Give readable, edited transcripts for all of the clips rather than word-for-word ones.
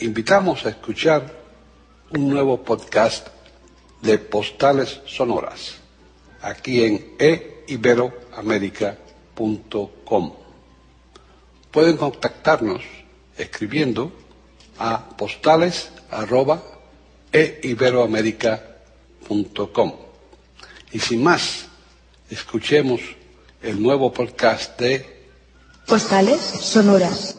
invitamos a escuchar un nuevo podcast de Postales Sonoras, aquí en eiberoamerica.com. Pueden contactarnos escribiendo a postales@eiberoamerica.com. Y sin más, escuchemos el nuevo podcast de Postales Sonoras.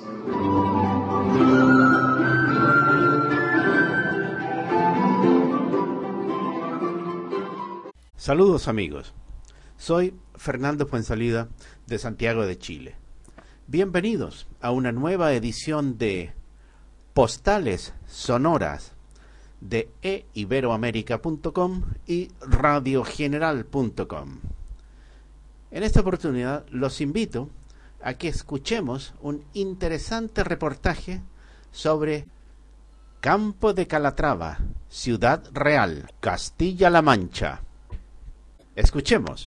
Saludos amigos, soy Fernando Fuenzalida de Santiago de Chile. Bienvenidos a una nueva edición de Postales Sonoras de eiberoamerica.com y radiogeneral.com. En esta oportunidad los invito a que escuchemos un interesante reportaje sobre Campo de Calatrava, Ciudad Real, Castilla-La Mancha. Escuchemos.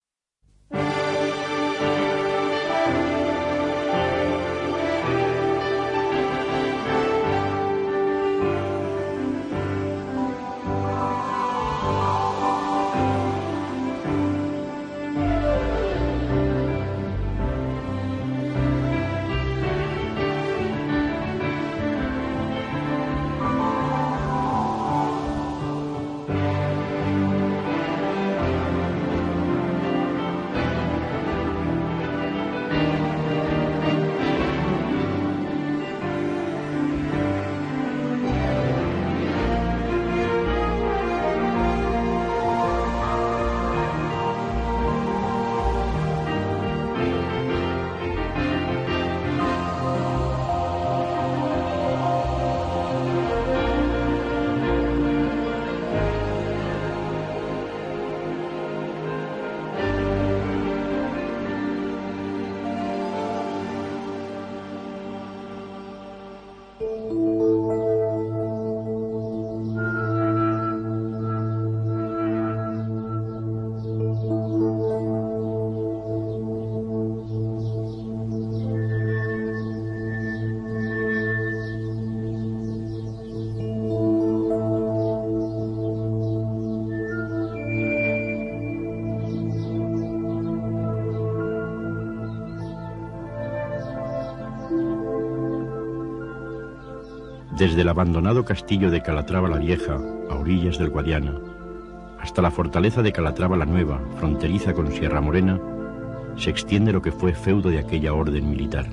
Desde el abandonado castillo de Calatrava la Vieja, a orillas del Guadiana, hasta la fortaleza de Calatrava la Nueva, fronteriza con Sierra Morena, se extiende lo que fue feudo de aquella orden militar.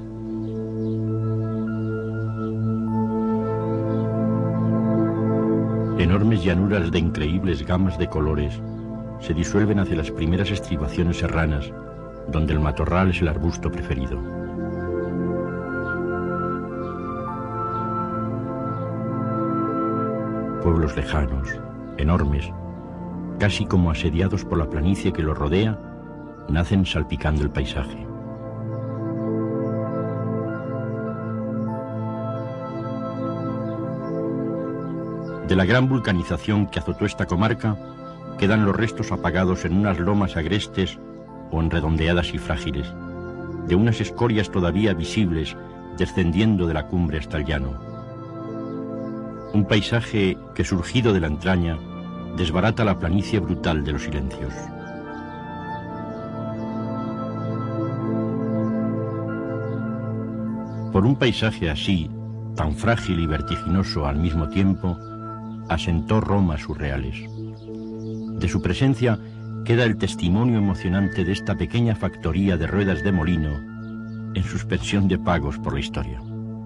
Enormes llanuras de increíbles gamas de colores se disuelven hacia las primeras estribaciones serranas, donde el matorral es el arbusto preferido. Pueblos lejanos, enormes, casi como asediados por la planicie que los rodea, nacen salpicando el paisaje. De la gran vulcanización que azotó esta comarca, quedan los restos apagados en unas lomas agrestes o en redondeadas y frágiles, de unas escorias todavía visibles descendiendo de la cumbre hasta el llano. Un paisaje que, surgido de la entraña, desbarata la planicie brutal de los silencios. Por un paisaje así, tan frágil y vertiginoso al mismo tiempo, asentó Roma sus reales. De su presencia queda el testimonio emocionante de esta pequeña factoría de ruedas de molino en suspensión de pagos por la historia.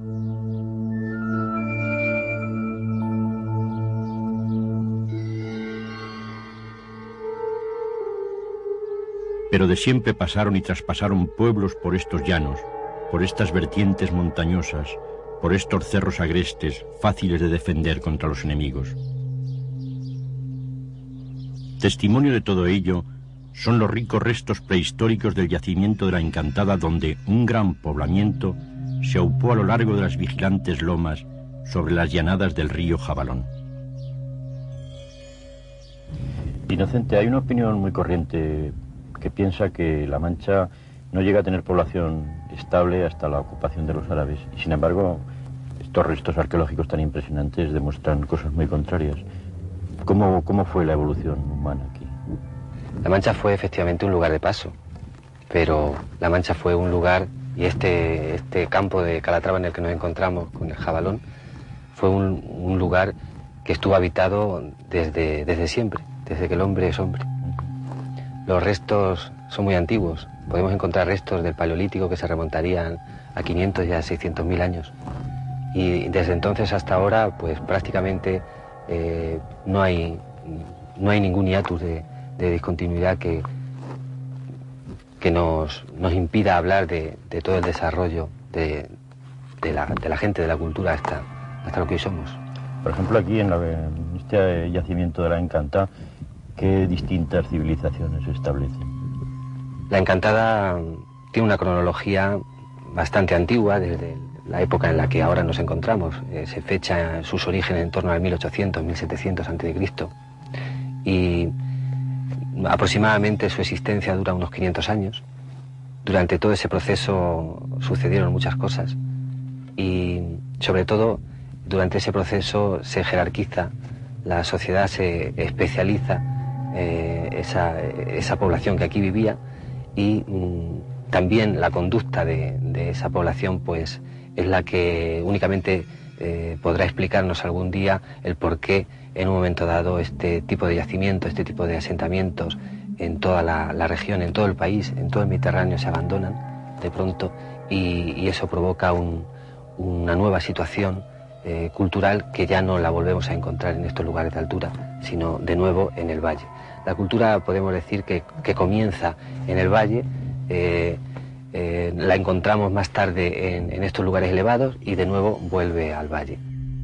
Pero de siempre pasaron y traspasaron pueblos por estos llanos, por estas vertientes montañosas, por estos cerros agrestes, fáciles de defender contra los enemigos. Testimonio de todo ello son los ricos restos prehistóricos del yacimiento de la Encantada, donde un gran poblamiento se aupó a lo largo de las vigilantes lomas sobre las llanadas del río Jabalón. Inocente, hay una opinión muy corriente que piensa que La Mancha no llega a tener población estable hasta la ocupación de los árabes, y sin embargo estos restos arqueológicos tan impresionantes demuestran cosas muy contrarias. ¿Cómo fue la evolución humana aquí? La Mancha fue efectivamente un lugar de paso, pero La Mancha fue un lugar, y este campo de Calatrava en el que nos encontramos con el Jabalón, fue un lugar que estuvo habitado desde siempre, desde que el hombre es hombre. Los restos son muy antiguos. Podemos encontrar restos del Paleolítico que se remontarían a 500 y a 600.000 años. Y desde entonces hasta ahora, pues prácticamente no hay ningún hiatus de discontinuidad que nos impida hablar de todo el desarrollo de la gente, de la cultura hasta lo que hoy somos. Por ejemplo, aquí en este yacimiento de la Encantada, ¿qué distintas civilizaciones se establecen? La Encantada tiene una cronología bastante antigua, desde la época en la que ahora nos encontramos. Se fecha sus orígenes en torno al 1800, 1700 a.C. y aproximadamente su existencia dura unos 500 años. Durante todo ese proceso sucedieron muchas cosas y, sobre todo, durante ese proceso se jerarquiza, la sociedad se especializa, esa población que aquí vivía, y también la conducta de esa población pues es la que únicamente podrá explicarnos algún día el por qué en un momento dado este tipo de yacimientos, este tipo de asentamientos en toda la región, en todo el país, en todo el Mediterráneo se abandonan de pronto, y eso provoca una nueva situación cultural que ya no la volvemos a encontrar en estos lugares de altura, sino de nuevo en el valle. La cultura podemos decir que comienza en el valle, la encontramos más tarde en estos lugares elevados y de nuevo vuelve al valle.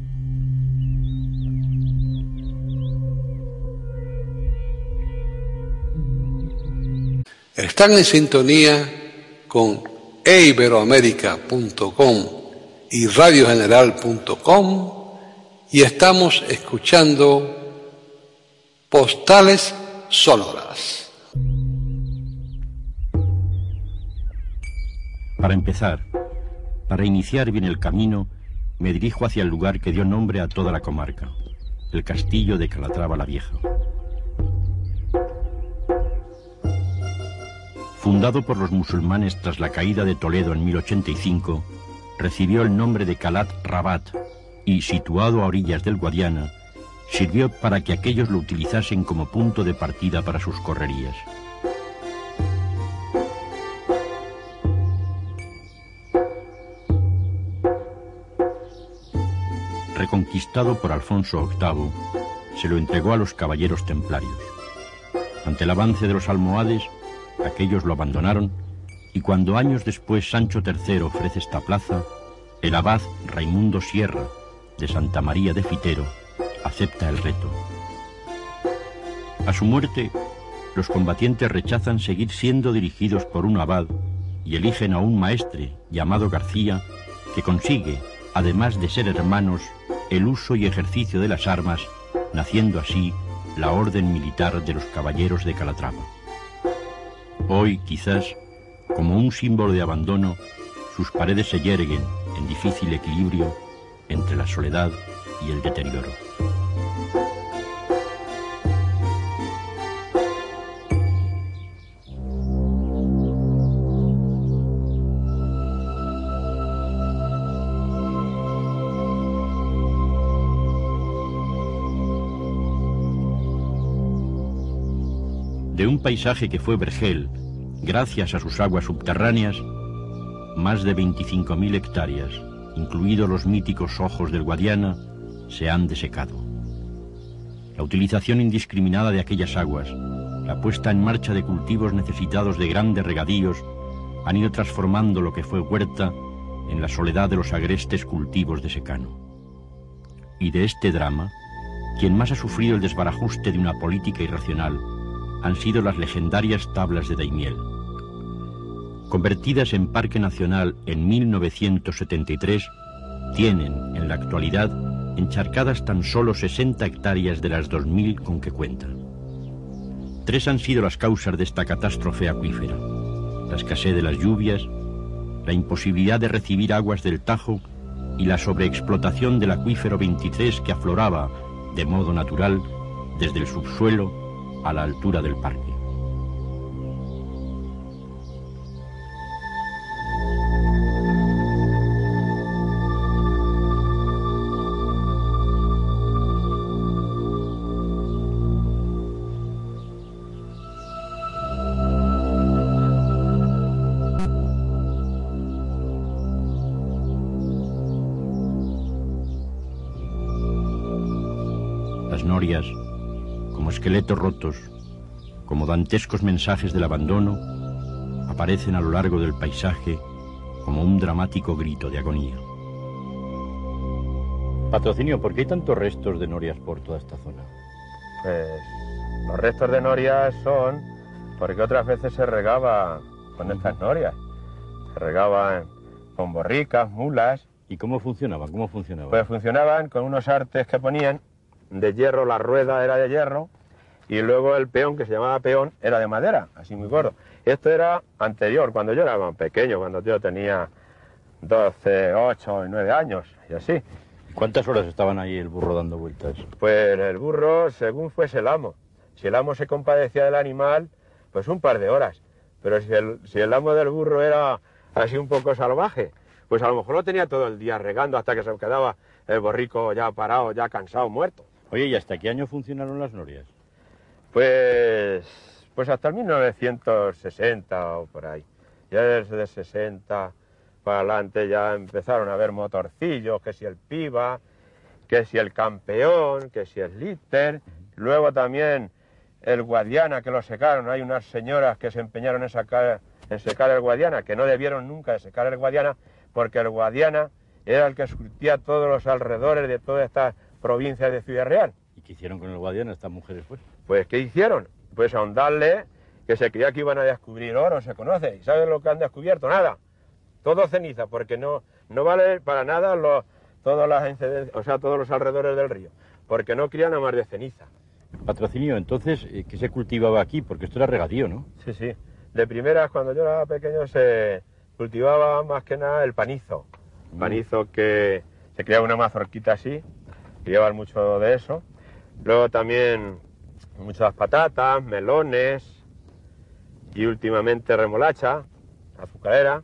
Están en sintonía con eiberoamerica.com y radiogeneral.com y estamos escuchando Postales Sonoras. Para empezar, para iniciar bien el camino, me dirijo hacia el lugar que dio nombre a toda la comarca, el castillo de Calatrava la Vieja. Fundado por los musulmanes tras la caída de Toledo en 1085, recibió el nombre de Calat Rabat y, situado a orillas del Guadiana, sirvió para que aquellos lo utilizasen como punto de partida para sus correrías. Reconquistado por Alfonso VIII, se lo entregó a los caballeros templarios. Ante el avance de los almohades, aquellos lo abandonaron, y cuando años después Sancho III ofrece esta plaza, el abad Raimundo Sierra, de Santa María de Fitero, acepta el reto. A su muerte, los combatientes rechazan seguir siendo dirigidos por un abad y eligen a un maestre llamado García, que consigue, además de ser hermanos, el uso y ejercicio de las armas, naciendo así la orden militar de los caballeros de Calatrava. Hoy, quizás, como un símbolo de abandono, sus paredes se yerguen en difícil equilibrio entre la soledad y el deterioro. De un paisaje que fue vergel, gracias a sus aguas subterráneas, más de 25.000 hectáreas, incluidos los míticos ojos del Guadiana, se han desecado. La utilización indiscriminada de aquellas aguas, la puesta en marcha de cultivos necesitados de grandes regadíos, han ido transformando lo que fue huerta en la soledad de los agrestes cultivos de secano. Y de este drama, quien más ha sufrido el desbarajuste de una política irracional han sido las legendarias tablas de Daimiel. Convertidas en Parque Nacional en 1973, tienen, en la actualidad, encharcadas tan solo 60 hectáreas de las 2.000 con que cuentan. 3 han sido las causas de esta catástrofe acuífera: la escasez de las lluvias, la imposibilidad de recibir aguas del Tajo y la sobreexplotación del acuífero 23 que afloraba de modo natural desde el subsuelo a la altura del parque. Las norias, como esqueletos rotos, como dantescos mensajes del abandono, aparecen a lo largo del paisaje como un dramático grito de agonía. Patrocinio, ¿por qué hay tantos restos de norias por toda esta zona? Pues los restos de norias son porque otras veces se regaba con estas norias. Se regaban con borricas, mulas. ¿Y cómo funcionaban? Pues funcionaban con unos artes que ponían de hierro, la rueda era de hierro y luego el peón, que se llamaba peón, era de madera, así muy gordo. Esto era anterior, cuando yo era más pequeño, cuando yo tenía 12, 8 y 9 años y así. ¿Cuántas horas estaban ahí el burro dando vueltas? Pues el burro, según fuese el amo. Si el amo se compadecía del animal, pues un par de horas. Pero si el amo del burro era así un poco salvaje, pues a lo mejor lo tenía todo el día regando hasta que se quedaba el borrico ya parado, ya cansado, muerto. Oye, ¿y hasta qué año funcionaron las norias? Pues hasta el 1960 o por ahí. Ya desde 60 para adelante ya empezaron a haber motorcillos, que si el Piva, que si el Campeón, que si el Líder. Luego también el Guadiana, que lo secaron. Hay unas señoras que se empeñaron en secar el Guadiana, que no debieron nunca de secar el Guadiana, porque el Guadiana era el que surtía todos los alrededores de todas estas provincias de Ciudad Real. ¿Y qué hicieron con el Guadiana estas mujeres, pues? Pues, ¿qué hicieron? Pues ahondarle, que se creía que iban a descubrir oro, se conoce. ¿Y saben lo que han descubierto? Nada. Todo ceniza, porque no vale para nada todas las incidencias, o sea, todos los alrededores del río, porque no crían a más de ceniza. Patrocinio, entonces, ¿qué se cultivaba aquí? Porque esto era regadío, ¿no? Sí, sí. De primeras, cuando yo era pequeño, se cultivaba más que nada el panizo. Panizo que se creaba una mazorquita así, criaban mucho de eso. Luego también muchas patatas, melones y últimamente remolacha, azucarera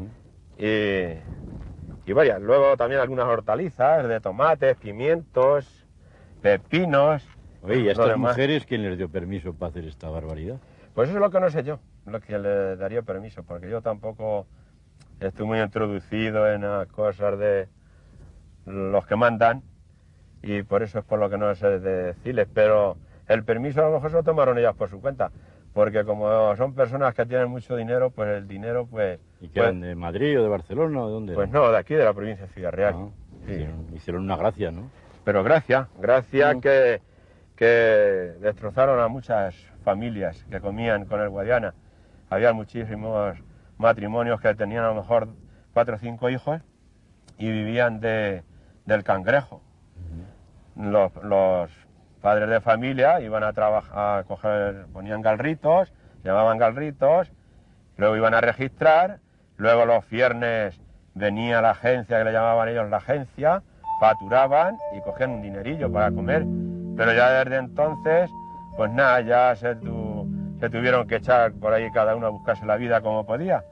y varias. Luego también algunas hortalizas de tomates, pimientos, pepinos. Oye, ¿y a estas mujeres quién les dio permiso para hacer esta barbaridad? Pues eso es lo que no sé yo, lo que le daría permiso, porque yo tampoco estoy muy introducido en las cosas de los que mandan y por eso es por lo que no sé decirles, pero el permiso a lo mejor se lo tomaron ellas por su cuenta, porque como son personas que tienen mucho dinero, pues el dinero pues... ¿Y que eran de Madrid o de Barcelona o de dónde? Pues no, de aquí, de la provincia de Ciudad Real. Ah, sí. Hicieron una gracia, ¿no? Pero gracia que destrozaron a muchas familias que comían con el Guadiana. Había muchísimos matrimonios que tenían a lo mejor 4 o 5 hijos y vivían del cangrejo. Los padres de familia iban a trabajar, a coger, ponían galritos, llamaban galritos, luego iban a registrar, luego los viernes venía la agencia, que le llamaban ellos la agencia, facturaban y cogían un dinerillo para comer. Pero ya desde entonces, pues nada, ya se tuvieron que echar por ahí cada uno a buscarse la vida como podía.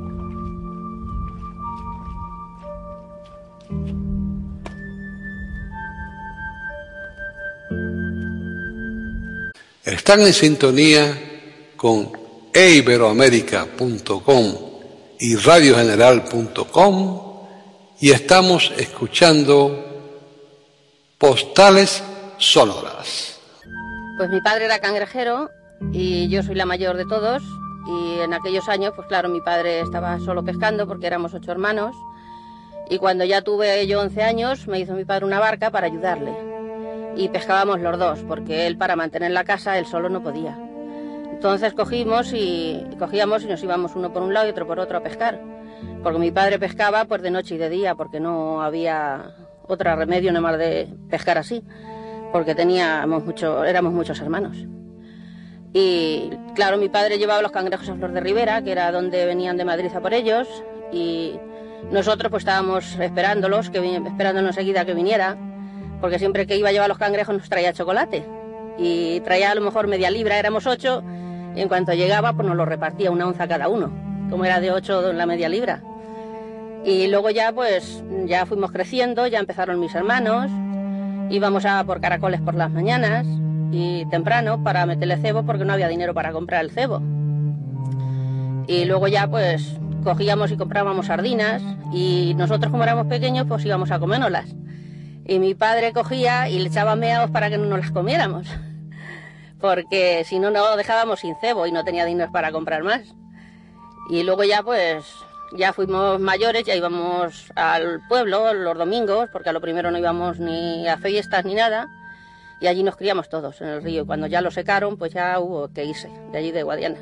Están en sintonía con eiberoamerica.com y radiogeneral.com y estamos escuchando Postales Sonoras. Pues mi padre era cangrejero y yo soy la mayor de todos, y en aquellos años, pues claro, mi padre estaba solo pescando porque éramos 8 hermanos, y cuando ya tuve yo 11 años me hizo mi padre una barca para ayudarle y pescábamos los dos, porque él, para mantener la casa, él solo no podía. Entonces cogíamos y nos íbamos uno por un lado y otro por otro a pescar, porque mi padre pescaba pues de noche y de día, porque no había otro remedio nada más de pescar así, porque éramos muchos hermanos. Y claro, mi padre llevaba los cangrejos a Flor de Ribera, que era donde venían de Madrid a por ellos, y nosotros pues estábamos esperándolos, esperándonos enseguida que viniera, porque siempre que iba a llevar los cangrejos nos traía chocolate. Y traía a lo mejor media libra, éramos 8, y en cuanto llegaba pues nos lo repartía 1 onza cada uno, como era de 8 en la media libra. Y luego ya pues ya fuimos creciendo, ya empezaron mis hermanos, íbamos a por caracoles por las mañanas y temprano para meterle cebo porque no había dinero para comprar el cebo. Y luego ya pues cogíamos y comprábamos sardinas y nosotros como éramos pequeños pues íbamos a comérnoslas. Y mi padre cogía y le echaba meados para que no nos las comiéramos, porque si no, no dejábamos sin cebo y no tenía dinero para comprar más. Y luego ya pues, ya fuimos mayores, ya íbamos al pueblo los domingos, porque a lo primero no íbamos ni a fiestas ni nada, y allí nos criamos todos en el río. Y cuando ya lo secaron, pues ya hubo que irse de allí de Guadiana.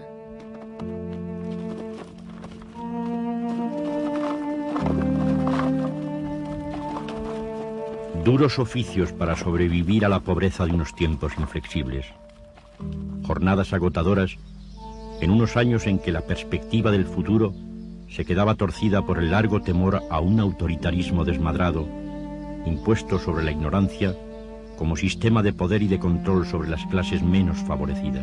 Duros oficios para sobrevivir a la pobreza de unos tiempos inflexibles. Jornadas agotadoras en unos años en que la perspectiva del futuro se quedaba torcida por el largo temor a un autoritarismo desmadrado, impuesto sobre la ignorancia como sistema de poder y de control sobre las clases menos favorecidas.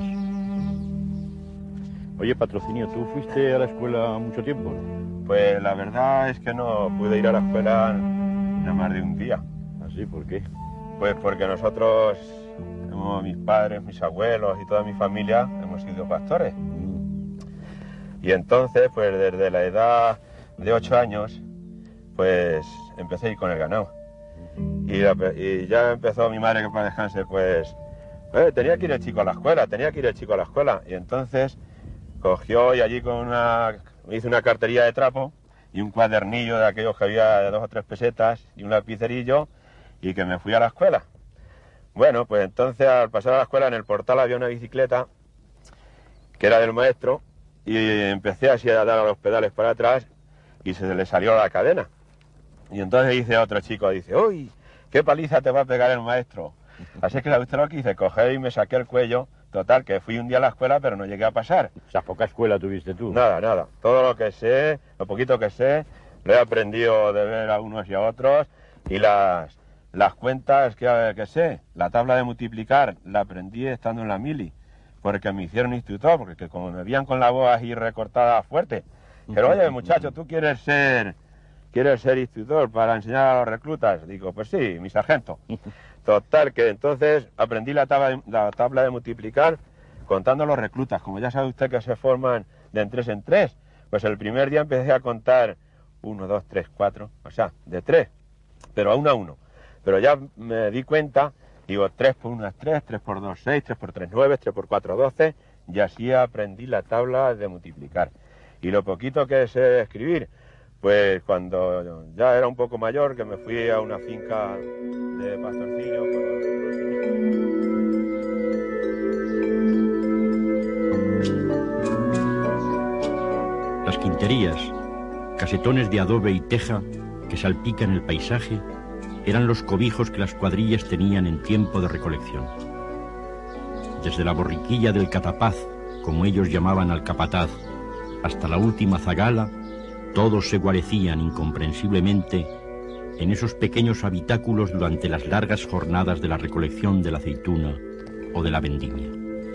Oye, Patrocinio, ¿tú fuiste a la escuela mucho tiempo? Pues la verdad es que no pude ir a la escuela nada más de un día. ¿Sí? ¿Por qué? Pues porque nosotros, mis padres, mis abuelos y toda mi familia hemos sido pastores. Y entonces, pues desde la edad de 8 años, pues empecé a ir con el ganado. Y ya empezó mi madre, que para descanse, pues tenía que ir el chico a la escuela, Y entonces cogió y allí me hizo una cartería de trapo y un cuadernillo de aquellos que había de 2 o 3 pesetas y un lapicerillo, y que me fui a la escuela. Bueno, pues entonces al pasar a la escuela en el portal había una bicicleta que era del maestro y empecé así a dar a los pedales para atrás y se le salió la cadena. Y entonces dice otro chico, dice, ¡uy! ¿Qué paliza te va a pegar el maestro? Así que usted lo que hice, cogí y me saqué el cuello. Total, que fui un día a la escuela pero no llegué a pasar. O sea, poca escuela tuviste tú. Nada. Todo lo que sé, lo poquito que sé, lo he aprendido de ver a unos y a otros. Y las cuentas que sé, la tabla de multiplicar, la aprendí estando en la mili, porque me hicieron institutor, porque como me veían con la voz así recortada fuerte, pero oye muchacho, ¿tú quieres ser institutor para enseñar a los reclutas? Digo, pues sí, mi sargento. Total, que entonces aprendí la tabla de multiplicar contando los reclutas. Como ya sabe usted que se forman de en 3 en 3, pues el primer día empecé a contar 1, 2, 3, 4, o sea, de 3, pero a 1 a 1. Pero ya me di cuenta, digo, 3 por 1 es 3, 3 por 2 6, 3 por 3 9, 3 por 4 12, y así aprendí la tabla de multiplicar. Y lo poquito que sé escribir, pues cuando ya era un poco mayor, que me fui a una finca de pastorcillo Las quinterías, casetones de adobe y teja que salpican el paisaje, eran los cobijos que las cuadrillas tenían en tiempo de recolección. Desde la borriquilla del catapaz, como ellos llamaban al capataz, hasta la última zagala, todos se guarecían incomprensiblemente en esos pequeños habitáculos durante las largas jornadas de la recolección de la aceituna o de la vendimia.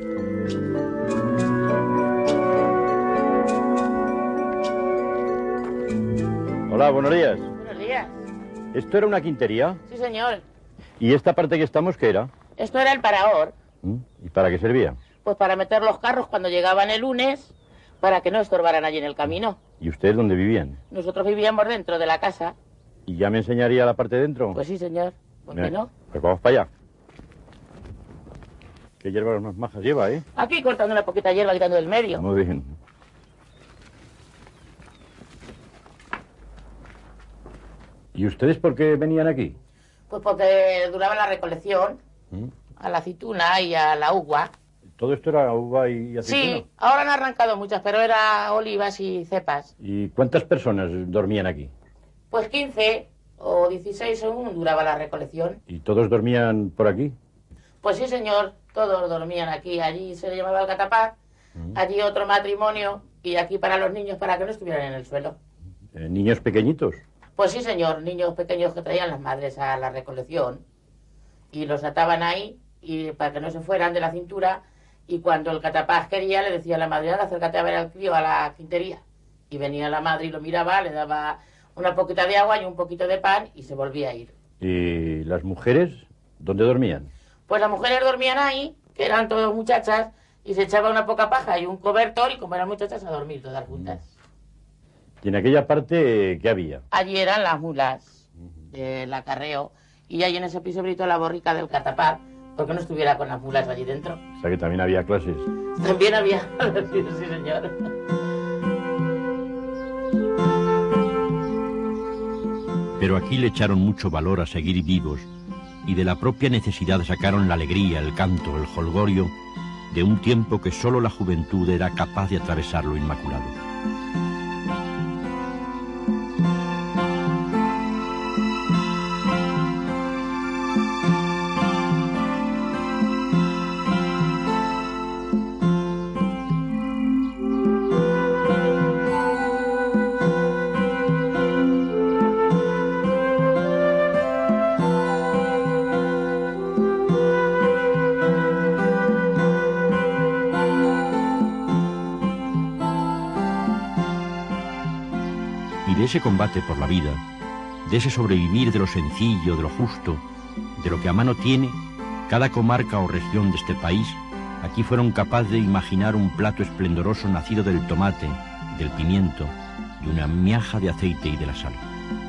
Hola, buenos días. Buenos días. ¿Esto era una quintería? Sí, señor. ¿Y esta parte que estamos qué era? Esto era el paraor. ¿Y para qué servía? Pues para meter los carros cuando llegaban el lunes, para que no estorbaran allí en el camino. ¿Y ustedes dónde vivían? Nosotros vivíamos dentro de la casa. ¿Y ya me enseñaría la parte de dentro? Pues sí, señor. ¿Por qué no? Pues vamos para allá. ¿Qué hierbas más majas lleva, eh? Aquí cortando una poquita hierba, quitando del medio. Muy bien. ¿Y ustedes por qué venían aquí? Pues porque duraba la recolección, a la aceituna y a la uva. ¿Todo esto era uva y aceituna? Sí, ahora han arrancado muchas, pero era olivas y cepas. ¿Y cuántas personas dormían aquí? Pues 15 o 16 según duraba la recolección. ¿Y todos dormían por aquí? Pues sí, señor, todos dormían aquí. Allí se le llamaba el catapaz, allí otro matrimonio y aquí para los niños para que no estuvieran en el suelo. ¿Niños pequeñitos? Pues sí, señor, niños pequeños que traían las madres a la recolección y los ataban ahí y para que no se fueran de la cintura, y cuando el catapaz quería le decía a la madre, ahora acércate a ver al crío a la quintería, y venía la madre y lo miraba, le daba una poquita de agua y un poquito de pan y se volvía a ir. ¿Y las mujeres dónde dormían? Pues las mujeres dormían ahí, que eran todas muchachas, y se echaba una poca paja y un cobertor, y como eran muchachas, a dormir todas juntas. ¿Y en aquella parte qué había? Allí eran las mulas del acarreo, y ahí en ese piso brito la borrica del catapaz, porque no estuviera con las mulas allí dentro. O sea que también había clases. También había, sí señor. Pero aquí le echaron mucho valor a seguir vivos, y de la propia necesidad sacaron la alegría, el canto, el jolgorio, de un tiempo que solo la juventud era capaz de atravesar lo inmaculado. De ese combate por la vida, de ese sobrevivir de lo sencillo, de lo justo, de lo que a mano tiene, cada comarca o región de este país, aquí fueron capaces de imaginar un plato esplendoroso nacido del tomate, del pimiento, de una miaja de aceite y de la sal.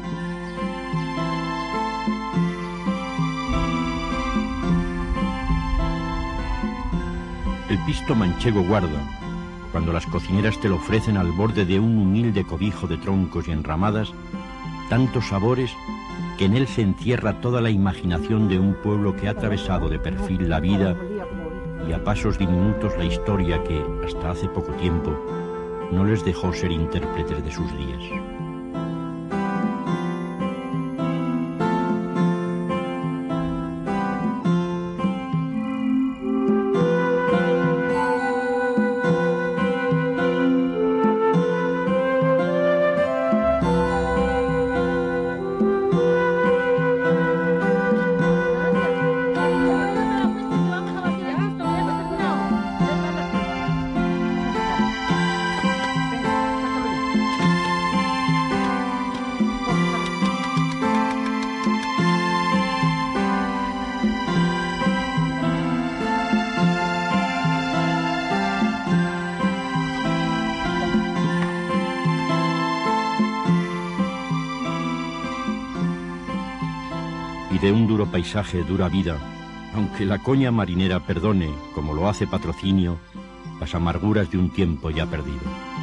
El pisto manchego guarda, cuando las cocineras te lo ofrecen al borde de un humilde cobijo de troncos y enramadas, tantos sabores que en él se encierra toda la imaginación de un pueblo que ha atravesado de perfil la vida y a pasos diminutos la historia que, hasta hace poco tiempo, no les dejó ser intérpretes de sus días. De un duro paisaje, dura vida, aunque la coña marinera perdone, como lo hace Patrocinio, las amarguras de un tiempo ya perdido.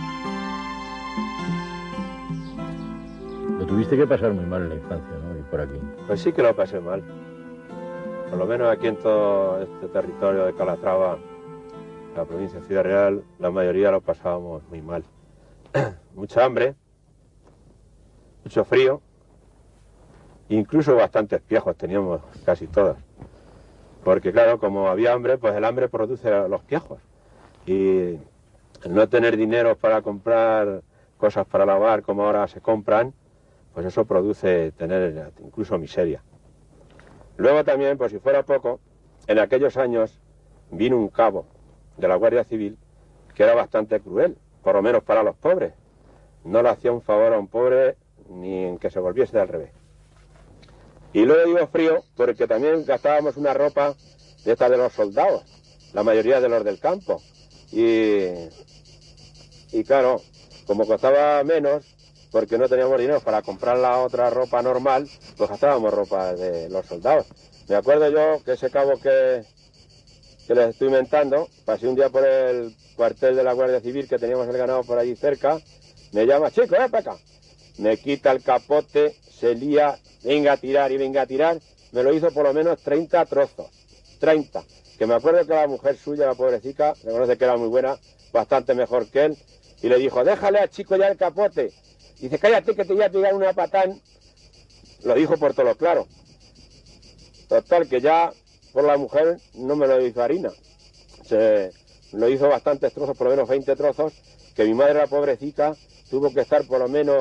Lo tuviste que pasar muy mal en la infancia, ¿no? Y por aquí. Pues sí que lo pasé mal. Por lo menos aquí en todo este territorio de Calatrava, la provincia de Ciudad Real, la mayoría lo pasábamos muy mal. Mucha hambre, mucho frío. Incluso bastantes piojos teníamos casi todas. Porque claro, como había hambre, pues el hambre produce los piojos. Y el no tener dinero para comprar cosas para lavar como ahora se compran, pues eso produce tener incluso miseria. Luego también, por si fuera poco, en aquellos años vino un cabo de la Guardia Civil que era bastante cruel, por lo menos para los pobres. No le hacía un favor a un pobre ni en que se volviese del revés. Y luego digo frío porque también gastábamos una ropa de esta de los soldados, la mayoría de los del campo. Y claro, como costaba menos, porque no teníamos dinero para comprar la otra ropa normal, pues gastábamos ropa de los soldados. Me acuerdo yo que ese cabo que les estoy inventando, pasé un día por el cuartel de la Guardia Civil que teníamos el ganado por allí cerca, me llama, chico, para acá. Me quita el capote, se lía, venga a tirar y venga a tirar, me lo hizo por lo menos 30 trozos, 30, que me acuerdo que la mujer suya, la pobrecita, me conoce que era muy buena, bastante mejor que él, y le dijo, déjale al chico ya el capote, dice, cállate que te voy a tirar una patán, lo dijo por todo lo claro, total que ya por la mujer no me lo hizo harina, se lo hizo bastantes trozos, por lo menos 20 trozos, que mi madre, la pobrecita, tuvo que estar por lo menos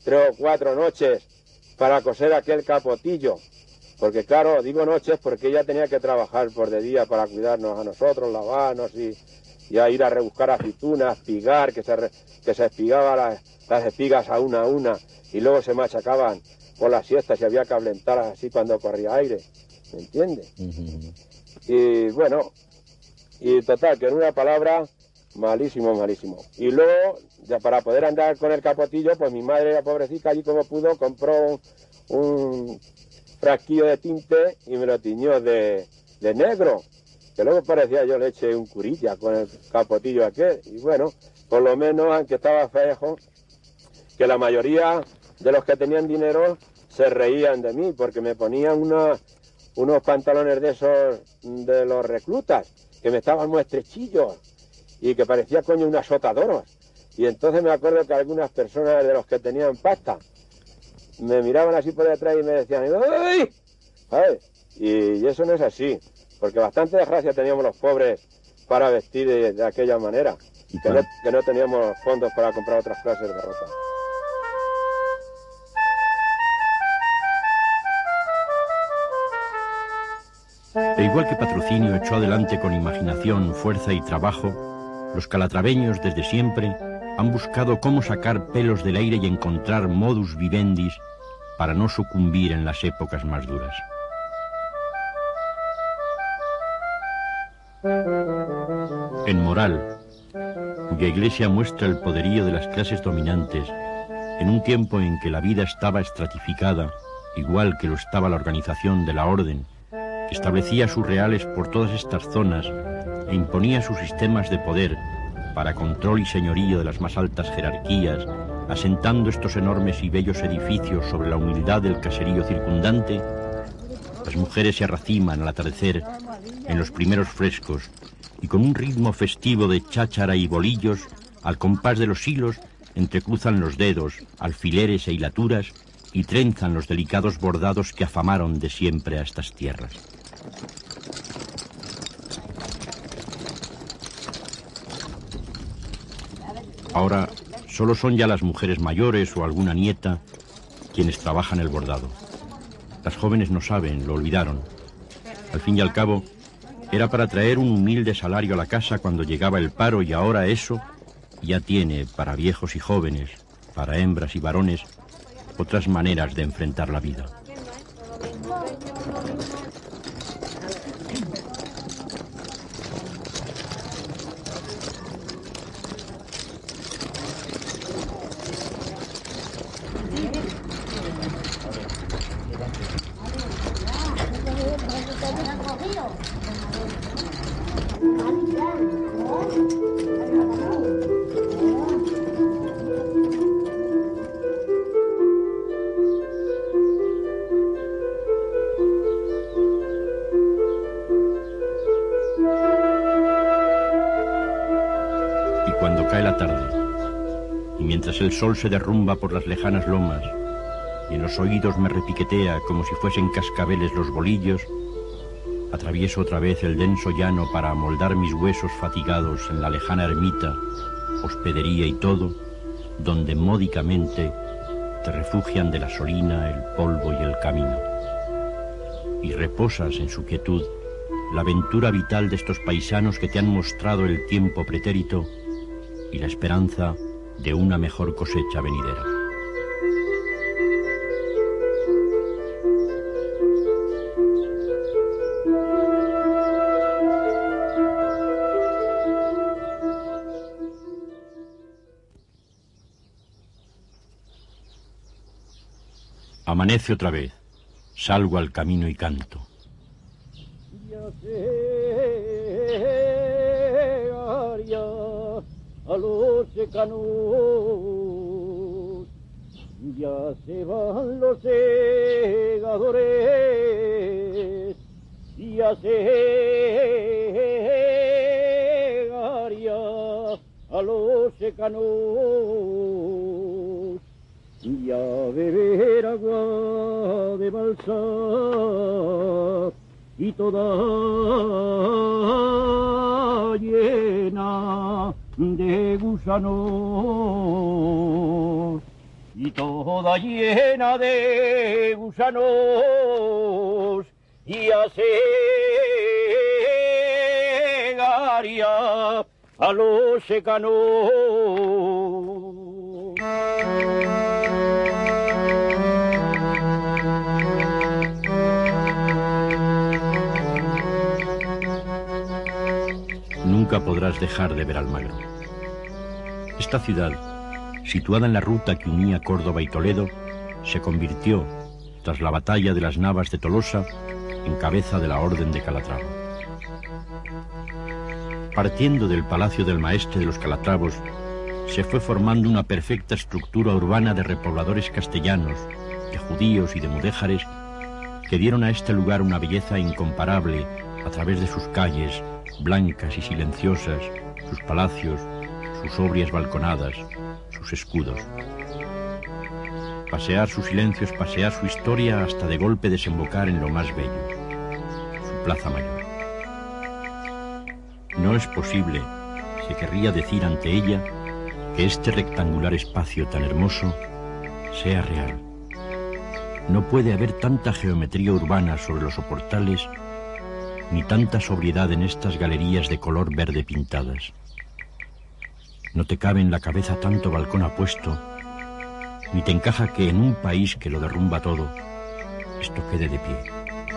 3 o 4 noches para coser aquel capotillo. Porque claro, digo noches porque ella tenía que trabajar por de día para cuidarnos a nosotros, lavarnos y a ir a rebuscar aceitunas, espigar, que se espigaban las espigas a una, y luego se machacaban por las siestas y había que ablentarlas así cuando corría aire, ¿me entiendes? Y bueno, y total, que en una palabra, malísimo, malísimo. Y luego, ya para poder andar con el capotillo, pues mi madre, la pobrecita, allí como pudo, compró un frasquillo de tinte y me lo tiñó de negro, que luego parecía yo le eché un curilla con el capotillo aquel. Y bueno, por lo menos, aunque estaba feo, que la mayoría de los que tenían dinero se reían de mí, porque me ponían unos pantalones de esos de los reclutas, que me estaban muy estrechillos y que parecía coño unos azotadoros. Y entonces me acuerdo que algunas personas de los que tenían pasta me miraban así por detrás y me decían, ¡ay! ¿Sabes? Y eso no es así, porque bastante desgracia teníamos los pobres para vestir de aquella manera, y que no teníamos fondos para comprar otras clases de ropa. E igual que Patrocinio echó adelante con imaginación, fuerza y trabajo, los calatraveños desde siempre han buscado cómo sacar pelos del aire y encontrar modus vivendis para no sucumbir en las épocas más duras. En Moral, cuya iglesia muestra el poderío de las clases dominantes, en un tiempo en que la vida estaba estratificada, igual que lo estaba la organización de la orden, que establecía sus reales por todas estas zonas e imponía sus sistemas de poder para control y señorío de las más altas jerarquías, asentando estos enormes y bellos edificios sobre la humildad del caserío circundante, las mujeres se arraciman al atardecer en los primeros frescos y con un ritmo festivo de cháchara y bolillos, al compás de los hilos, entrecruzan los dedos, alfileres e hilaturas y trenzan los delicados bordados que afamaron de siempre a estas tierras. Ahora solo son ya las mujeres mayores o alguna nieta quienes trabajan el bordado. Las jóvenes no saben, lo olvidaron. Al fin y al cabo, era para traer un humilde salario a la casa cuando llegaba el paro, y ahora eso ya tiene, para viejos y jóvenes, para hembras y varones, otras maneras de enfrentar la vida. Cuando cae la tarde, y mientras el sol se derrumba por las lejanas lomas, y en los oídos me repiquetea como si fuesen cascabeles los bolillos, atravieso otra vez el denso llano para amoldar mis huesos fatigados en la lejana ermita, hospedería y todo, donde módicamente te refugian de la solina, el polvo y el camino. Y reposas en su quietud la aventura vital de estos paisanos que te han mostrado el tiempo pretérito y la esperanza de una mejor cosecha venidera. Amanece otra vez, salgo al camino y canto. A los secanos, ya se van los segadores, ya segaría a los secanos, ya beber agua de balsa y toda llena de gusanos, y toda llena de gusanos y asegaria a los secanos. Nunca podrás dejar de ver Almagro. Esta ciudad, situada en la ruta que unía Córdoba y Toledo, se convirtió, tras la batalla de las Navas de Tolosa, en cabeza de la Orden de Calatrava. Partiendo del Palacio del Maestre de los Calatravos, se fue formando una perfecta estructura urbana de repobladores castellanos, de judíos y de mudéjares, que dieron a este lugar una belleza incomparable a través de sus calles, blancas y silenciosas, sus palacios, sus sobrias balconadas, sus escudos. Pasear su silencio es pasear su historia hasta de golpe desembocar en lo más bello, su Plaza Mayor. No es posible, se querría decir ante ella, que este rectangular espacio tan hermoso sea real. No puede haber tanta geometría urbana sobre los soportales, ni tanta sobriedad en estas galerías de color verde pintadas. No te cabe en la cabeza tanto balcón apuesto, ni te encaja que en un país que lo derrumba todo, esto quede de pie.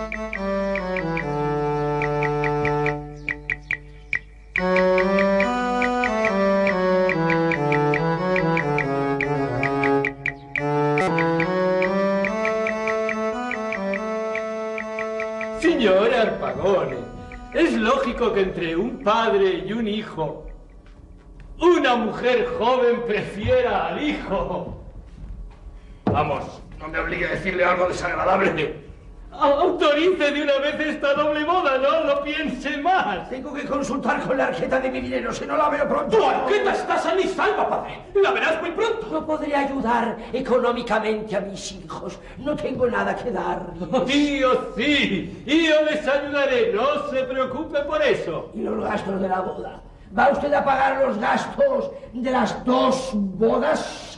Señor Harpagone, es lógico que entre un padre y un hijo, una mujer joven prefiera al hijo. Vamos, no me obligue a decirle algo desagradable. Autorice de una vez esta doble boda, no lo piense más. Tengo que consultar con la arqueta de mi dinero, si no la veo pronto. ¡Tu arqueta está sana y salva, padre! ¡La verás muy pronto! No podré ayudar económicamente a mis hijos. No tengo nada que dar. Tío, sí. Y yo les ayudaré. No se preocupe por eso. ¿Y los gastos de la boda? ¿Va usted a pagar los gastos de las dos bodas?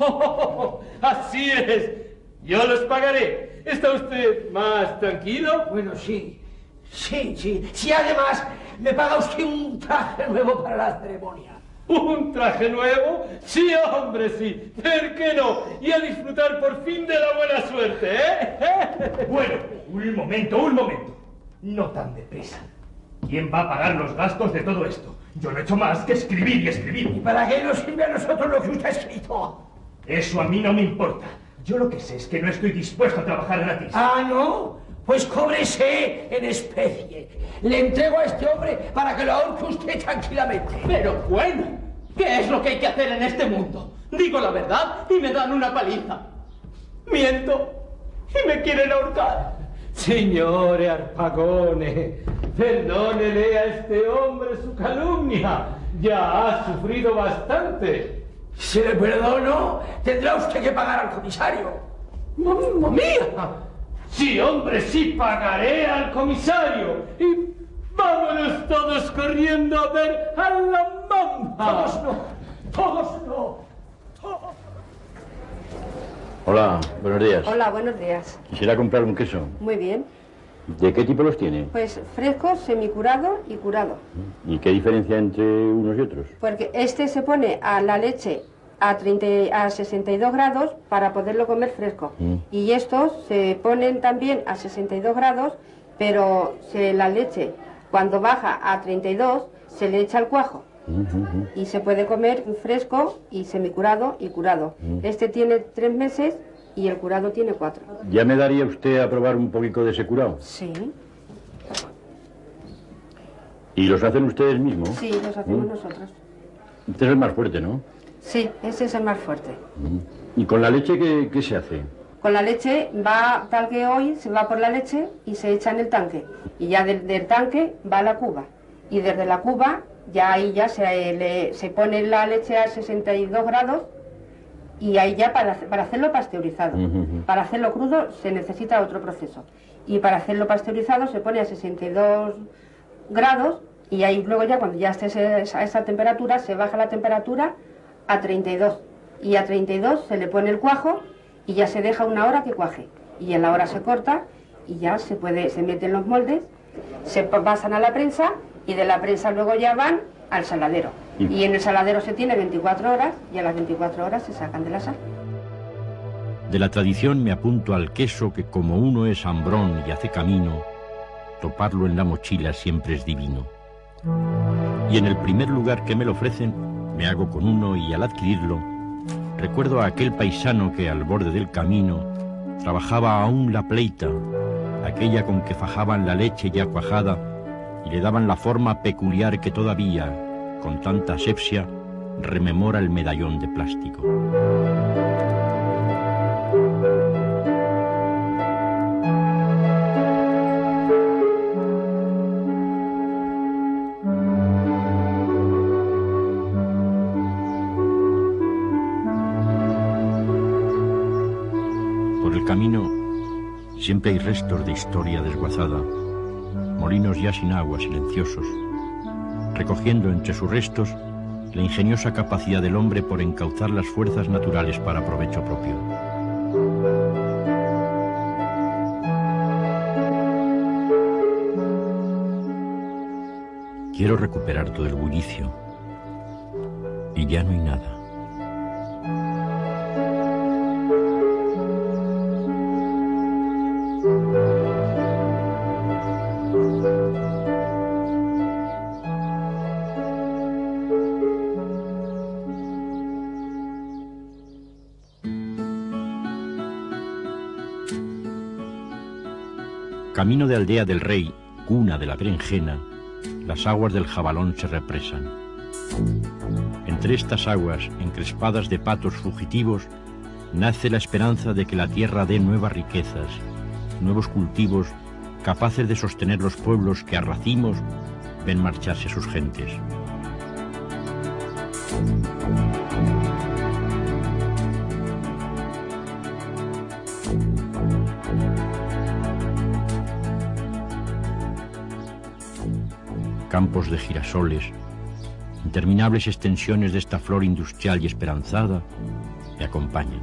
Así es. Yo los pagaré. ¿Está usted más tranquilo? Bueno, sí. Sí, además me paga usted un traje nuevo para la ceremonia. ¿Un traje nuevo? Sí, hombre, sí. ¿Por qué no? Y a disfrutar por fin de la buena suerte, ¿eh? Bueno, un momento. No tan deprisa. ¿Quién va a pagar los gastos de todo esto? Yo no he hecho más que escribir y escribir. ¿Y para qué nos sirve a nosotros lo que usted ha escrito? Eso a mí no me importa. Yo lo que sé es que no estoy dispuesto a trabajar gratis. ¿Ah, no? Pues cóbrese en especie. Le entrego a este hombre para que lo ahorque usted tranquilamente. Pero bueno, ¿qué es lo que hay que hacer en este mundo? Digo la verdad y me dan una paliza. Miento y me quieren ahorcar. Señor Harpagone, perdónele a este hombre su calumnia. Ya ha sufrido bastante. Si le perdono, tendrá usted que pagar al comisario. ¡Mamma mía! Sí, hombre, sí pagaré al comisario. Y vámonos todos corriendo a ver a la mamá. Todos no. Hola, buenos días. Hola, buenos días. Quisiera comprar un queso. Muy bien. ¿De qué tipo los tiene? Pues fresco, semicurado y curado. ¿Y qué diferencia entre unos y otros? Porque este se pone a la leche a 62 grados para poderlo comer fresco. Y estos se ponen también a 62 grados, pero la leche, cuando baja a 32, se le echa el cuajo. Y se puede comer fresco y semicurado y curado. Este tiene 3 meses y el curado tiene 4. ¿Ya me daría usted a probar un poquito de ese curado? Sí. ¿Y los hacen ustedes mismos? Sí, los hacemos nosotros. Este es el más fuerte, ¿no? Sí, ese es el más fuerte. ¿Y con la leche qué se hace? Con la leche va, tal que hoy, se va por la leche y se echa en el tanque. Y ya del tanque va a la cuba. Y desde la cuba, ya ahí ya se pone la leche a 62 grados y ahí ya para hacerlo pasteurizado. Para hacerlo crudo se necesita otro proceso. Y para hacerlo pasteurizado se pone a 62 grados y ahí luego ya cuando ya esté a esa temperatura se baja la temperatura a 32. Y a 32 se le pone el cuajo y ya se deja una hora que cuaje. Y en la hora se corta y ya se mete en los moldes, se pasan a la prensa y de la prensa luego ya van al saladero. Y en el saladero se tiene 24 horas y a las 24 horas se sacan de la sal. De la tradición me apunto al queso que, como uno es hambrón y hace camino, toparlo en la mochila siempre es divino. Y en el primer lugar que me lo ofrecen, me hago con uno y al adquirirlo, recuerdo a aquel paisano que al borde del camino trabajaba aún la pleita, aquella con que fajaban la leche ya cuajada y le daban la forma peculiar que todavía, con tanta asepsia, rememora el medallón de plástico. Por el camino siempre hay restos de historia desguazada, molinos ya sin agua, silenciosos, recogiendo entre sus restos la ingeniosa capacidad del hombre por encauzar las fuerzas naturales para provecho propio. Quiero recuperar todo el bullicio y ya no hay nada. Camino de Aldea del Rey, cuna de la berenjena, las aguas del Jabalón se represan. Entre estas aguas, encrespadas de patos fugitivos, nace la esperanza de que la tierra dé nuevas riquezas, nuevos cultivos, capaces de sostener los pueblos que a racimos ven marcharse sus gentes. Campos de girasoles, interminables extensiones de esta flor industrial y esperanzada me acompañan.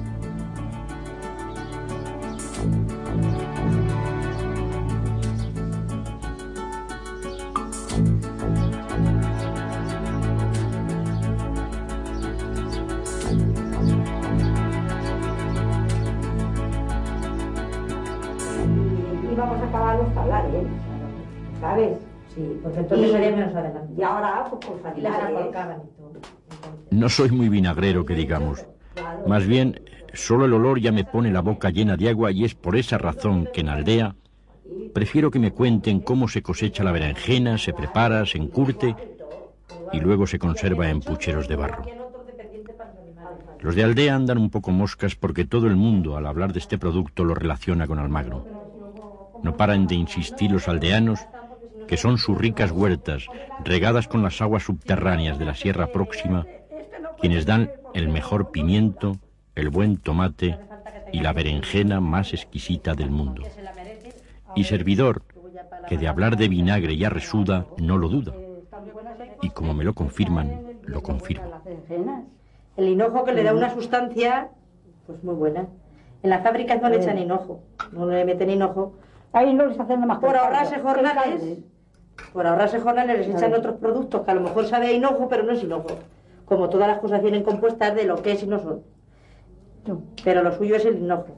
Íbamos a acabar los talares, ¿sabes? Sí, porque entonces sería menos adelante. Y ahora, pues por familiares. No soy muy vinagrero, que digamos. Más bien, solo el olor ya me pone la boca llena de agua y es por esa razón que en Aldea prefiero que me cuenten cómo se cosecha la berenjena, se prepara, se encurte y luego se conserva en pucheros de barro. Los de Aldea andan un poco moscas porque todo el mundo, al hablar de este producto, lo relaciona con Almagro. No paran de insistir los aldeanos que son sus ricas huertas, regadas con las aguas subterráneas de la sierra próxima, quienes dan el mejor pimiento, el buen tomate y la berenjena más exquisita del mundo. Y servidor, que de hablar de vinagre ya resuda, no lo duda. Y como me lo confirman, lo confirmo. El hinojo que le da una sustancia, pues muy buena. En las fábricas no le echan hinojo, no le meten hinojo. Ahí no les hacen nada más. Por ahorrarse jornales les echan otros productos que a lo mejor sabe a hinojo, pero no es hinojo. Como todas las cosas vienen compuestas de lo que es y no son. Pero lo suyo es el hinojo.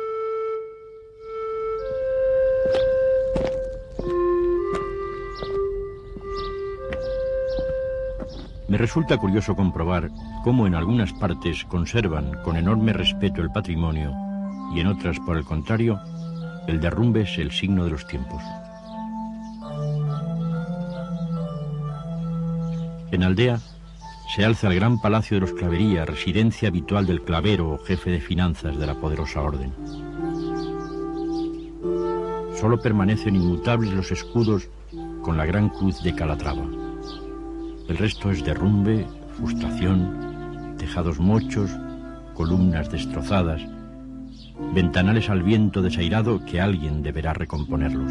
Me resulta curioso comprobar cómo en algunas partes conservan con enorme respeto el patrimonio y en otras, por el contrario, el derrumbe es el signo de los tiempos. En Aldea se alza el gran palacio de los Clavería, residencia habitual del clavero o jefe de finanzas de la poderosa orden. Solo permanecen inmutables los escudos con la gran cruz de Calatrava. El resto es derrumbe, frustración, tejados mochos, columnas destrozadas, ventanales al viento desairado que alguien deberá recomponerlos.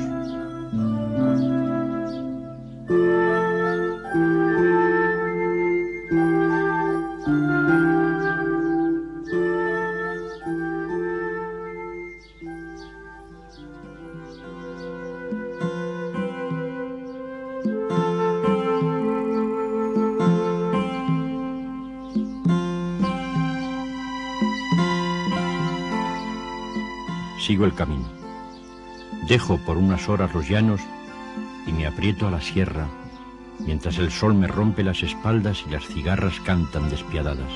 Sigo el camino. Dejo por unas horas los llanos y me aprieto a la sierra, mientras el sol me rompe las espaldas y las cigarras cantan despiadadas.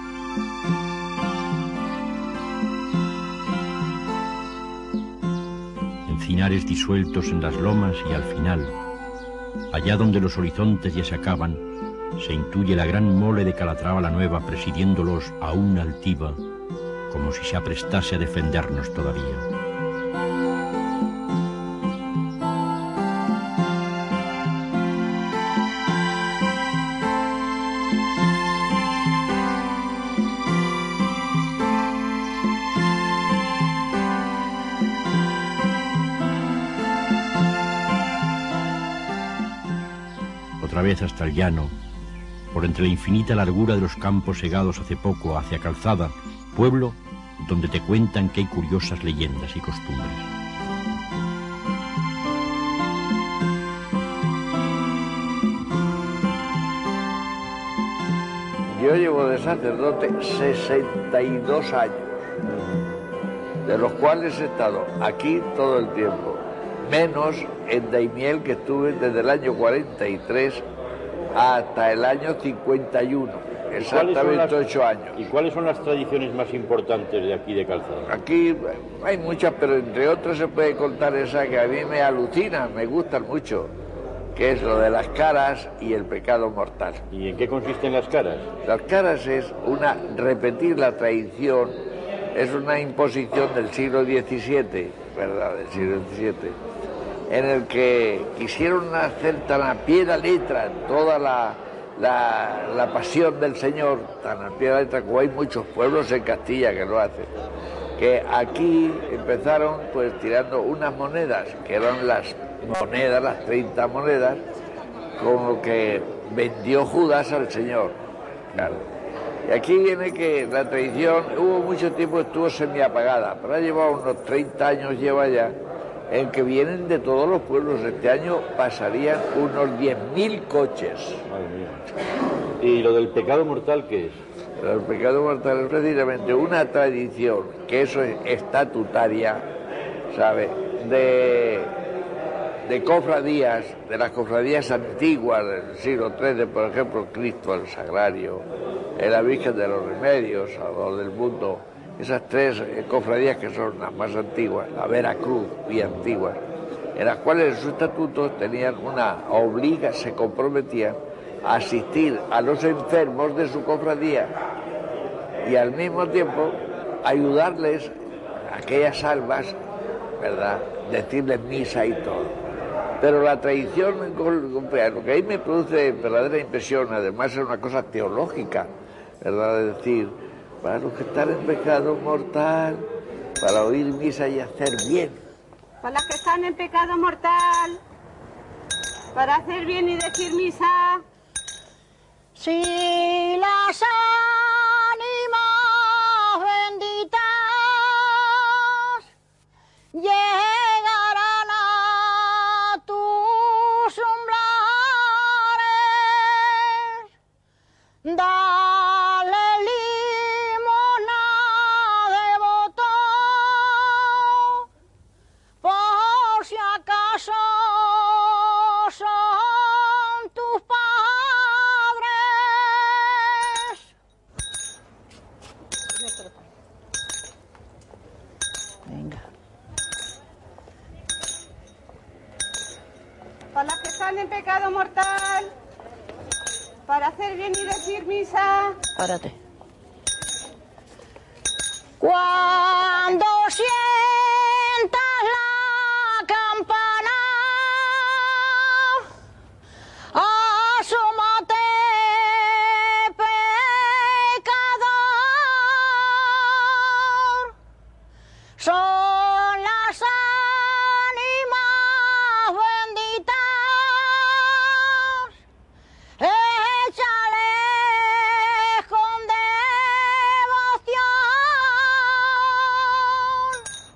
Encinares disueltos en las lomas y al final, allá donde los horizontes ya se acaban, se intuye la gran mole de Calatrava la Nueva presidiéndolos aún altiva, como si se aprestase a defendernos todavía. Otra vez hasta el llano, por entre la infinita largura de los campos segados hace poco hacia Calzada, pueblo donde te cuentan que hay curiosas leyendas y costumbres. Yo llevo de sacerdote 62 años, de los cuales he estado aquí todo el tiempo, menos en Daimiel, que estuve desde el año 43 hasta el año 51, exactamente 8 años. ¿Y cuáles son las tradiciones más importantes de aquí de Calzada? Aquí hay muchas, pero entre otras se puede contar esa que a mí me alucina, me gustan mucho, que es lo de las caras y el pecado mortal. ¿Y en qué consisten las caras? Las caras es repetir la tradición, es una imposición del siglo XVII, ¿verdad? Del siglo XVII, en el que quisieron hacer tan a pie de letra toda la pasión del Señor, tan a pie de letra, como hay muchos pueblos en Castilla que lo hacen, que aquí empezaron pues tirando unas monedas, que eran las monedas, las 30 monedas, con lo que vendió Judas al Señor. Claro. Y aquí viene que la tradición, hubo mucho tiempo, estuvo semiapagada, pero ha llevado unos 30 años, lleva ya, en que vienen de todos los pueblos. Este año pasarían unos 10.000 coches. Madre mía. ¿Y lo del pecado mortal qué es? El pecado mortal es precisamente una tradición, que eso es estatutaria, ¿sabe?, de cofradías, de las cofradías antiguas del siglo XIII, por ejemplo, Cristo el Sagrario, la Virgen de los Remedios, Salvador del Mundo. Esas tres cofradías que son las más antiguas, la Veracruz y antiguas, en las cuales en sus estatutos tenían se comprometían a asistir a los enfermos de su cofradía y al mismo tiempo ayudarles a aquellas almas, ¿verdad?, decirles misa y todo. Pero la tradición, lo que ahí me produce verdadera impresión, además es una cosa teológica, ¿verdad?, es decir, para los que están en pecado mortal, para oír misa y hacer bien. Para los que están en pecado mortal, para hacer bien y decir misa. Si las ánimas benditas llegarán a tus umbrales, dale limosna devoto, por si acaso son tus padres. Venga. Para los que están en pecado mortal, para hacer bien y decir misa. Párate. Cuando sientas la campana, asómate, pecador. Son las ánimas benditas. Échale con devoción.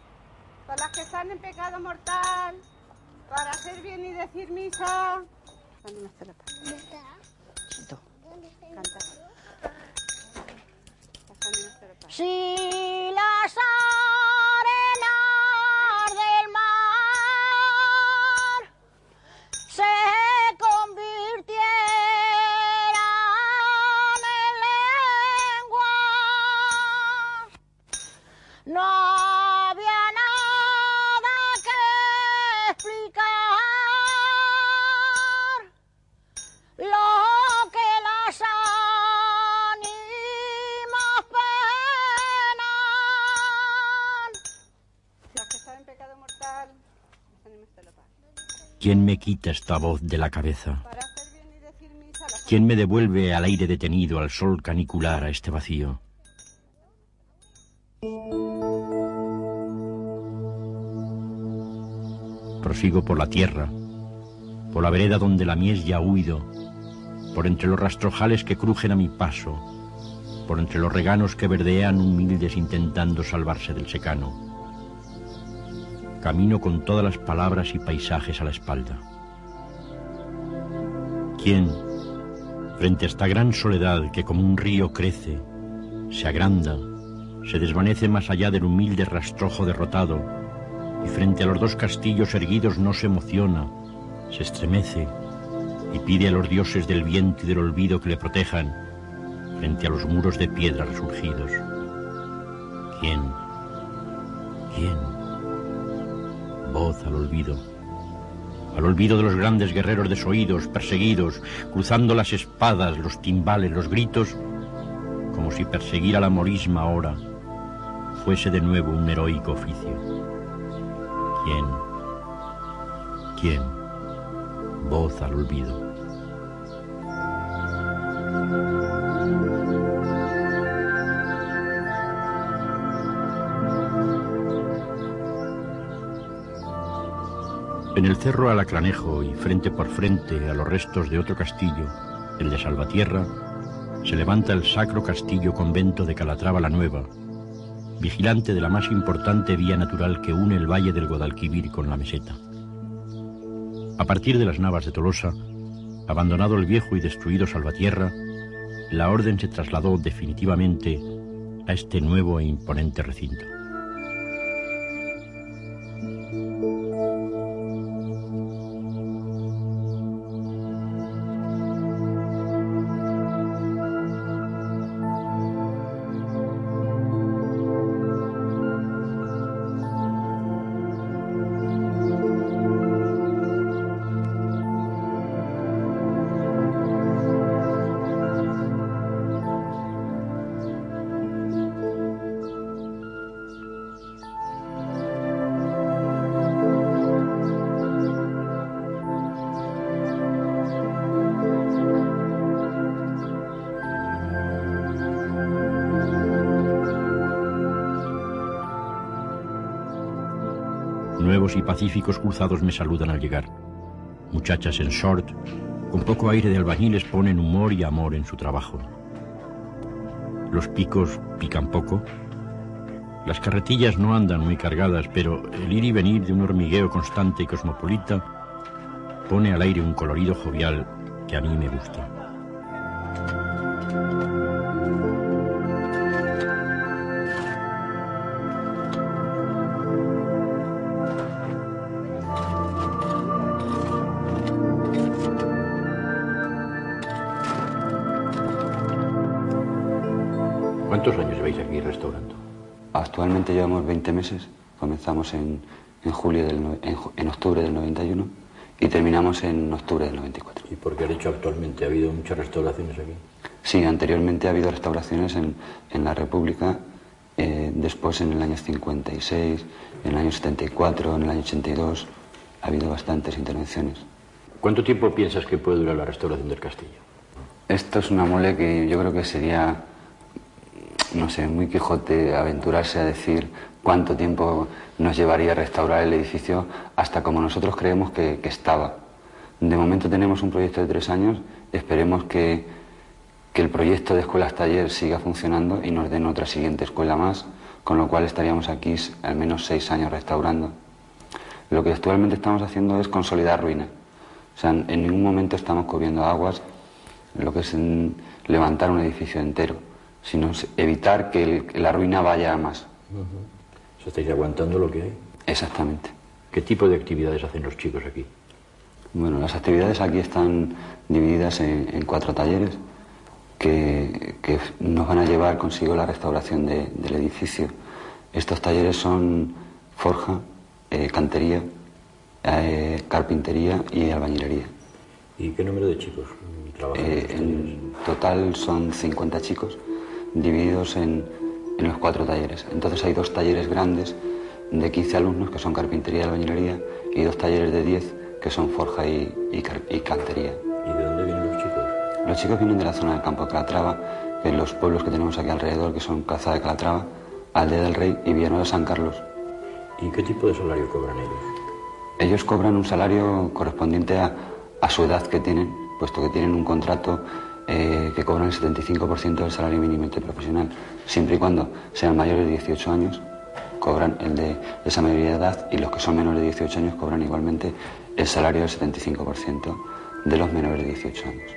¿Quién me quita esta voz de la cabeza? ¿Quién me devuelve al aire detenido, al sol canicular, a este vacío? Prosigo por la tierra, por la vereda donde la mies ya ha huido, por entre los rastrojales que crujen a mi paso, por entre los reganos que verdean humildes intentando salvarse del secano. Camino con todas las palabras y paisajes a la espalda. ¿Quién, frente a esta gran soledad que como un río crece, se agranda, se desvanece más allá del humilde rastrojo derrotado, y frente a los dos castillos erguidos no se emociona, se estremece y pide a los dioses del viento y del olvido que le protejan frente a los muros de piedra resurgidos? ¿Quién? ¿Quién? Voz al olvido de los grandes guerreros desoídos, perseguidos, cruzando las espadas, los timbales, los gritos, como si perseguir a la morisma ahora fuese de nuevo un heroico oficio. ¿Quién? ¿Quién? Voz al olvido. En el cerro Alacranejo y frente por frente a los restos de otro castillo, el de Salvatierra, se levanta el sacro castillo convento de Calatrava la Nueva, vigilante de la más importante vía natural que une el valle del Guadalquivir con la meseta. A partir de las Navas de Tolosa, abandonado el viejo y destruido Salvatierra, la orden se trasladó definitivamente a este nuevo e imponente recinto. Nuevos y pacíficos cruzados me saludan al llegar. Muchachas en short, con poco aire de albañiles, ponen humor y amor en su trabajo. Los picos pican poco. Las carretillas no andan muy cargadas, pero el ir y venir de un hormigueo constante y cosmopolita pone al aire un colorido jovial que a mí me gusta. ¿Cuántos años lleváis aquí restaurando? Actualmente llevamos 20 meses. Comenzamos en octubre del 91 y terminamos en octubre del 94. ¿Y por qué has dicho actualmente? ¿Ha habido muchas restauraciones aquí? Sí, anteriormente ha habido restauraciones en la República, después en el año 56, en el año 74, en el año 82. Ha habido bastantes intervenciones. ¿Cuánto tiempo piensas que puede durar la restauración del castillo? Esto es una mole que yo creo que sería, no sé, muy Quijote aventurarse a decir cuánto tiempo nos llevaría a restaurar el edificio hasta como nosotros creemos que estaba. De momento tenemos un proyecto de 3 años, esperemos que el proyecto de escuelas taller siga funcionando y nos den otra siguiente escuela más, con lo cual estaríamos aquí al menos 6 años restaurando. Lo que actualmente estamos haciendo es consolidar ruina. O sea, en ningún momento estamos cubriendo aguas, lo que es levantar un edificio entero, sino evitar que la ruina vaya a más. ¿O sea, estáis aguantando lo que hay? Exactamente. ¿Qué tipo de actividades hacen los chicos aquí? Bueno, las actividades aquí están divididas en 4 talleres que nos van a llevar consigo la restauración del edificio. Estos talleres son forja, cantería, carpintería y albañilería. ¿Y qué número de chicos trabajan en estos talleres? En total son 50 chicos divididos en los 4 talleres. Entonces hay 2 talleres grandes de 15 alumnos que son carpintería y albañilería y 2 talleres de 10 que son forja y cantería. ¿Y de dónde vienen los chicos? Los chicos vienen de la zona del campo de Calatrava, que los pueblos que tenemos aquí alrededor, que son Calzada de Calatrava, Aldea del Rey y Villanueva de San Carlos. ¿Y qué tipo de salario cobran ellos? Ellos cobran un salario correspondiente a su edad que tienen, puesto que tienen un contrato que cobran el 75% del salario mínimo interprofesional. Siempre y cuando sean mayores de 18 años, cobran el de esa mayoría de edad, y los que son menores de 18 años cobran igualmente el salario del 75% de los menores de 18 años.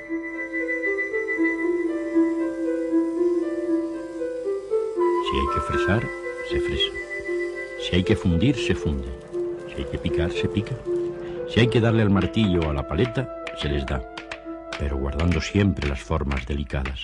Si hay que fresar, se fresa. Si hay que fundir, se funde. Si hay que picar, se pica. Si hay que darle al martillo o a la paleta, se les da, pero guardando siempre las formas delicadas.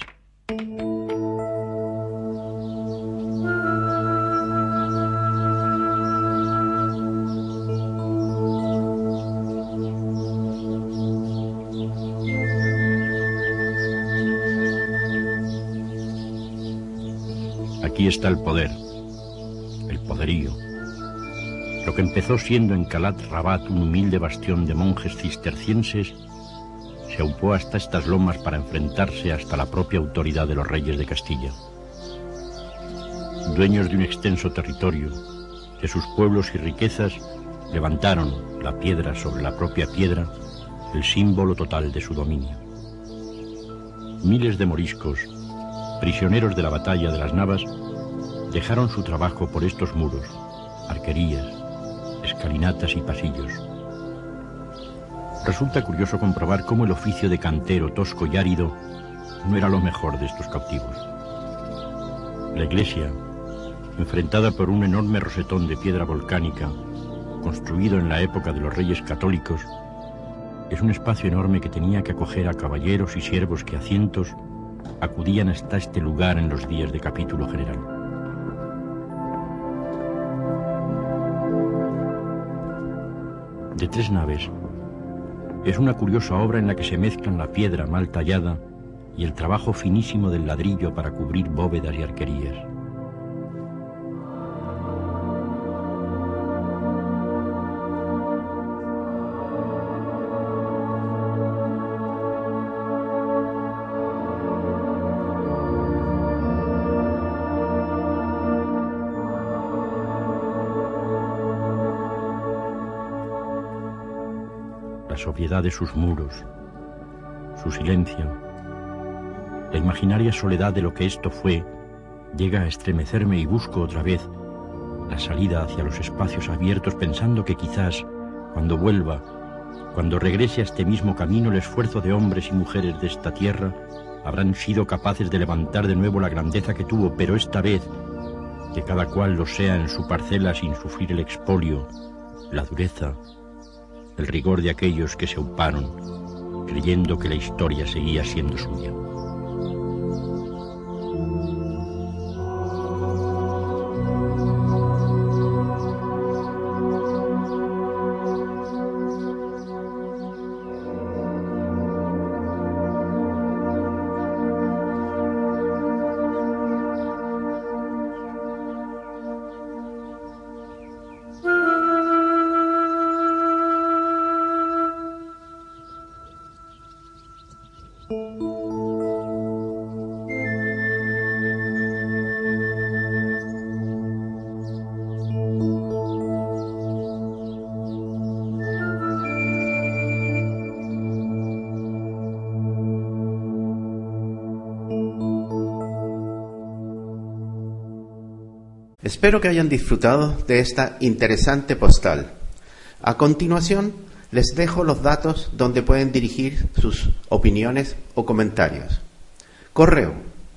Aquí está el poder, el poderío. Lo que empezó siendo en Calat Rabat un humilde bastión de monjes cistercienses, se aupó hasta estas lomas para enfrentarse hasta la propia autoridad de los reyes de Castilla. Dueños de un extenso territorio, de sus pueblos y riquezas, levantaron, la piedra sobre la propia piedra, el símbolo total de su dominio. Miles de moriscos, prisioneros de la batalla de las Navas, dejaron su trabajo por estos muros, arquerías, escalinatas y pasillos. Resulta curioso comprobar cómo el oficio de cantero tosco y árido no era lo mejor de estos cautivos. La iglesia, enfrentada por un enorme rosetón de piedra volcánica, construido en la época de los reyes católicos, es un espacio enorme que tenía que acoger a caballeros y siervos que a cientos acudían hasta este lugar en los días de capítulo general. De 3 naves, es una curiosa obra en la que se mezclan la piedra mal tallada y el trabajo finísimo del ladrillo para cubrir bóvedas y arquerías. Sobriedad de sus muros, su silencio, la imaginaria soledad de lo que esto fue, llega a estremecerme y busco otra vez la salida hacia los espacios abiertos, pensando que quizás, cuando vuelva, cuando regrese a este mismo camino, el esfuerzo de hombres y mujeres de esta tierra habrán sido capaces de levantar de nuevo la grandeza que tuvo, pero esta vez que cada cual lo sea en su parcela sin sufrir el expolio, la dureza, el rigor de aquellos que se auparon, creyendo que la historia seguía siendo suya. Espero que hayan disfrutado de esta interesante postal. A continuación, les dejo los datos donde pueden dirigir sus opiniones o comentarios. Correo: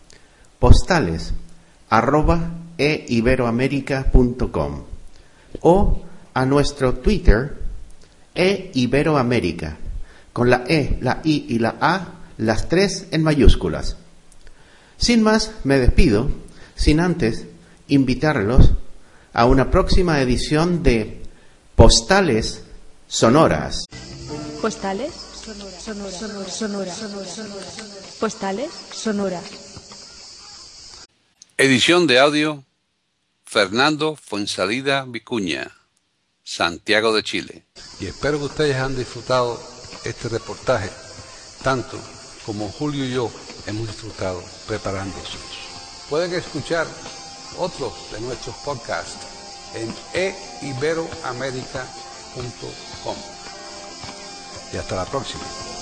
postales@eiberoamerica.com o a nuestro Twitter @eiberoamerica, con la E, la I y la A, las 3 en mayúsculas. Sin más, me despido, sin antes invitarlos a una próxima edición de Postales Sonoras. Postales Sonora. Postales Sonora. Edición de audio, Fernando Fuensalida Vicuña. Santiago de Chile. Y espero que ustedes han disfrutado este reportaje, tanto como Julio y yo hemos disfrutado preparándose. Pueden escuchar otros de nuestros podcasts en eiberoamerica.com. Y hasta la próxima.